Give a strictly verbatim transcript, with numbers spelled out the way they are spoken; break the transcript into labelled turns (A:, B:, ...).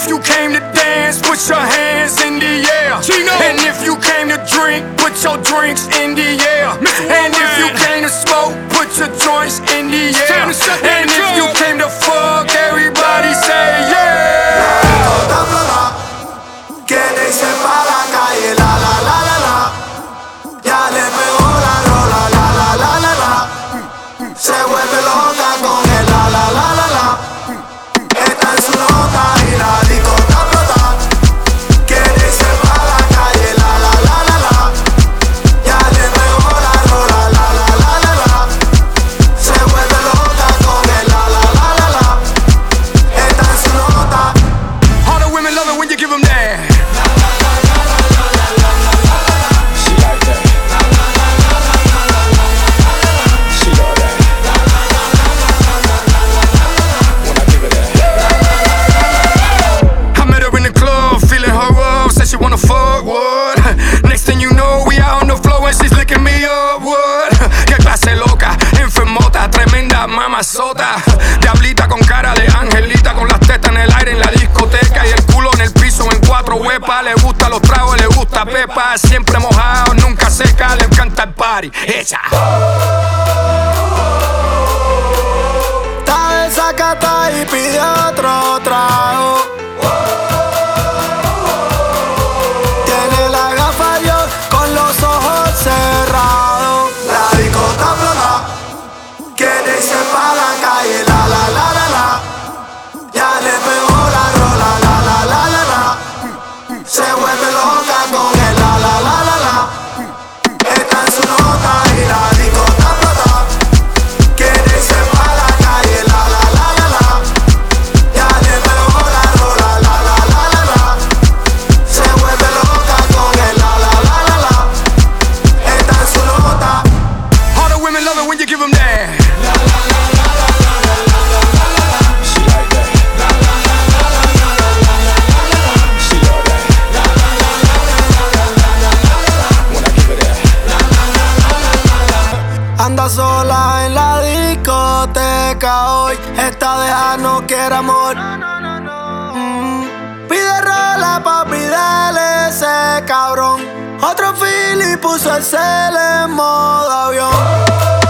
A: if you came to dance, put your hands in the air. Chino. And if you came to drink, put your drinks in the air. And if you came to smoke, put your joints in the air. And if you came to fuck, everybody say yeah.
B: Quiere irse pa' la calle, la la la la la. Ya le pegó la rola, la la la la la. Se vuelve loca con el la la la la la. Está en su nota y la disco está explota. Quiere irse pa' la calle, la la la la la. Ya le pegó la rola, la la la la la. Se vuelve loca con el la la la la la. Está en su nota.
A: All the women love it when you give them that. She wanna fuck, what? Next thing you know, we out on the floor and she's licking me up, what? Qué clase loca, enfermota, tremenda mamazota. Diablita con cara de angelita, con las tetas en el aire en la discoteca y el culo en el piso en cuatro huepas. Le gusta los tragos, le gusta pepa, siempre mojado, nunca seca, le encanta el party, hecha.
B: Está desacata y pide otro trago. Cerrado. La disco está explota. Quiere irse pa' la calle, la la la la la. Ya le pegó la rola, la la la la la. Se vuelve loca con el la la la la la. Está en su nota y la disco está explota. Quiere irse pa' la calle, la la la la la. Ya le pegó la rola, la la la la la. Se vuelve loca con el la la la la la.
A: All the women love it when you give them that.
B: La la la la la la la la la la. She like that. La la la la la la la la la la la. She love that. La la la la la la la la la la. When I give her that. La la la la la la la. Anda sola en la discoteca hoy. Esta deja no quiere amor. No, no, no, no. Mm. Pide rola, papi, dale ese cabrón. Otro fili puso el cel en modo avión.